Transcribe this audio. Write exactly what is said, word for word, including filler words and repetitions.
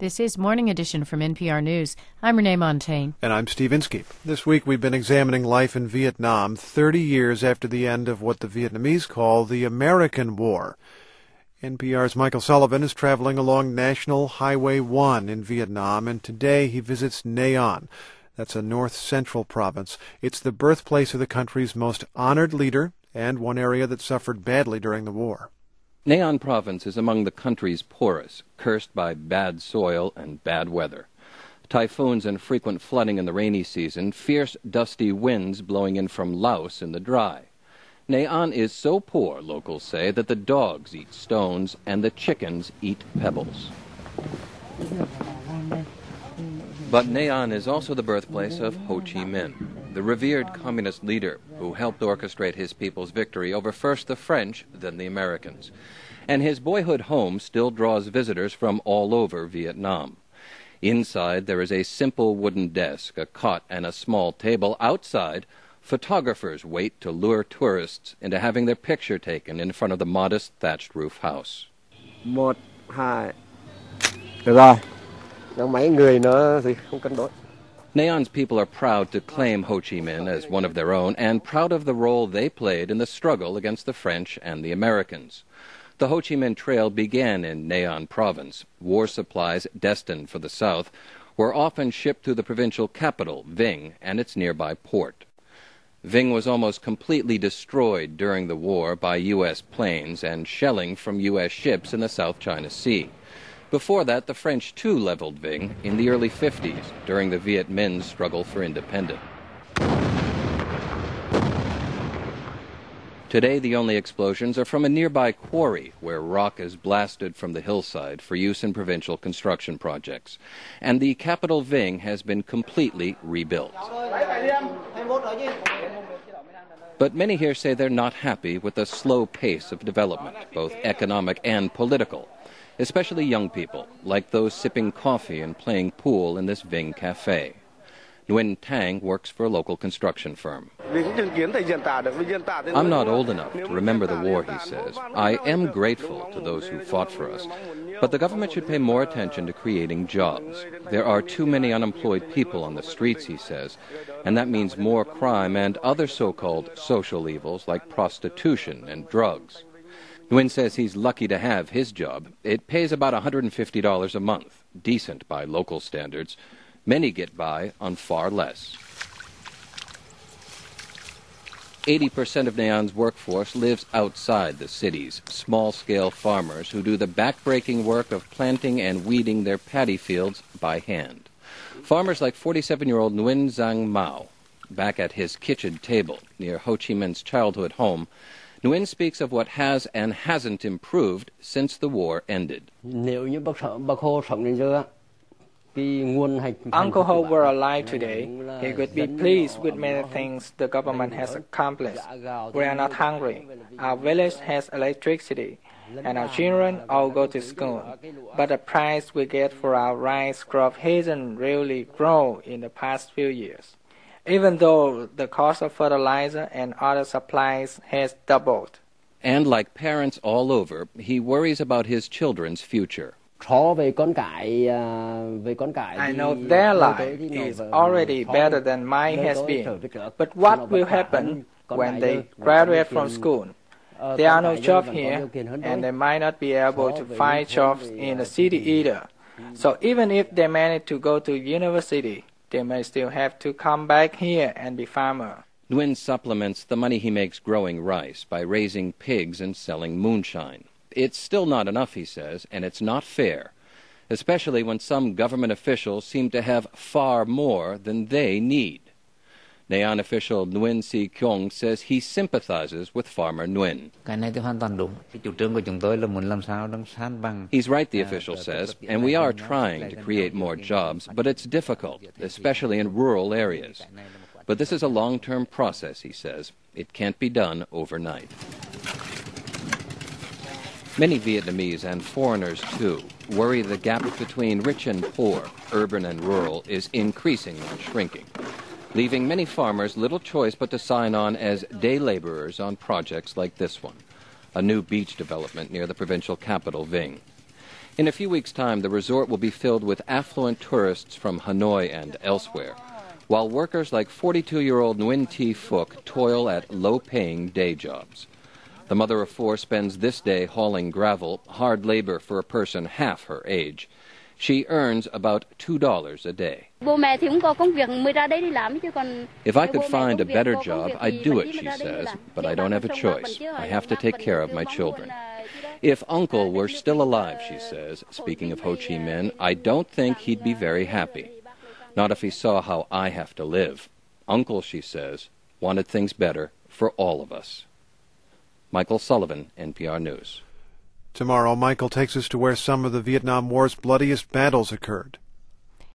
This is Morning Edition from N P R News. I'm Renee Montaigne. And I'm Steve Inskeep. This week we've been examining life in Vietnam thirty years after the end of what the Vietnamese call the American War. N P R's Michael Sullivan is traveling along National Highway one in Vietnam, and today he visits Nha An. That's a north-central province. It's the birthplace of the country's most honored leader and one area that suffered badly during the war. Nha An province is among the country's poorest, cursed by bad soil and bad weather. Typhoons and frequent flooding in the rainy season, fierce, dusty winds blowing in from Laos in the dry. Nha An is so poor, locals say, that the dogs eat stones and the chickens eat pebbles. But Nha An is also the birthplace of Ho Chi Minh, the revered communist leader who helped orchestrate his people's victory over first the French, then the Americans. And his boyhood home still draws visitors from all over Vietnam. Inside, there is a simple wooden desk, a cot, and a small table. Outside, photographers wait to lure tourists into having their picture taken in front of the modest thatched roof house. Một, hai. Được rồi. Những mấy người nữa thì không cân đối. Nha An's people are proud to claim Ho Chi Minh as one of their own and proud of the role they played in the struggle against the French and the Americans. The Ho Chi Minh Trail began in Nha An province. War supplies destined for the south were often shipped to the provincial capital, Vinh, and its nearby port. Vinh was almost completely destroyed during the war by U S planes and shelling from U S ships in the South China Sea. Before that, the French too leveled Vinh in the early fifties during the Viet Minh's struggle for independence. Today, the only explosions are from a nearby quarry where rock is blasted from the hillside for use in provincial construction projects. And the capital Vinh has been completely rebuilt. But many here say they're not happy with the slow pace of development, both economic and political. Especially young people, like those sipping coffee and playing pool in this Vinh cafe. Nguyen Tang works for a local construction firm. I'm not old enough to remember the war, he says. I am grateful to those who fought for us, but the government should pay more attention to creating jobs. There are too many unemployed people on the streets, he says, and that means more crime and other so-called social evils like prostitution and drugs. Nguyen says he's lucky to have his job. It pays about one hundred fifty dollars a month, decent by local standards. Many get by on far less. eighty percent of Nha An's workforce lives outside the cities, small-scale farmers who do the back-breaking work of planting and weeding their paddy fields by hand. Farmers like forty-seven-year-old Nguyen Giang Mao. Back at his kitchen table near Ho Chi Minh's childhood home, Nguyen speaks of what has and hasn't improved since the war ended. Uncle Ho were alive today, he would be pleased with many things the government has accomplished. We are not hungry. Our village has electricity, and our children all go to school. But the price we get for our rice crop hasn't really grown in the past few years, even though the cost of fertilizer and other supplies has doubled. And like parents all over, he worries about his children's future. I know their life is already better than mine has been. But what will happen when they graduate from school? There are no jobs here, and they might not be able to find jobs in the city either. So even if they manage to go to university, they may still have to come back here and be farmer. Nguyen supplements the money he makes growing rice by raising pigs and selling moonshine. It's still not enough, he says, and it's not fair, especially when some government officials seem to have far more than they need. Nha An official Nguyen Si Kyong says he sympathizes with farmer Nguyen. He's right, the official says, and we are trying to create more jobs, but it's difficult, especially in rural areas. But this is a long-term process, he says. It can't be done overnight. Many Vietnamese and foreigners, too, worry the gap between rich and poor, urban and rural, is increasing and shrinking, leaving many farmers little choice but to sign on as day laborers on projects like this one, a new beach development near the provincial capital, Vinh. In a few weeks' time, the resort will be filled with affluent tourists from Hanoi and elsewhere, while workers like forty-two-year-old Nguyen Thi Phuc toil at low-paying day jobs. The mother of four spends this day hauling gravel, hard labor for a person half her age. She earns about two dollars a day. If I could find a better job, I'd do it, she says, but I don't have a choice. I have to take care of my children. If Uncle were still alive, she says, speaking of Ho Chi Minh, I don't think he'd be very happy. Not if he saw how I have to live. Uncle, she says, wanted things better for all of us. Michael Sullivan, N P R News. Tomorrow, Michael takes us to where some of the Vietnam War's bloodiest battles occurred.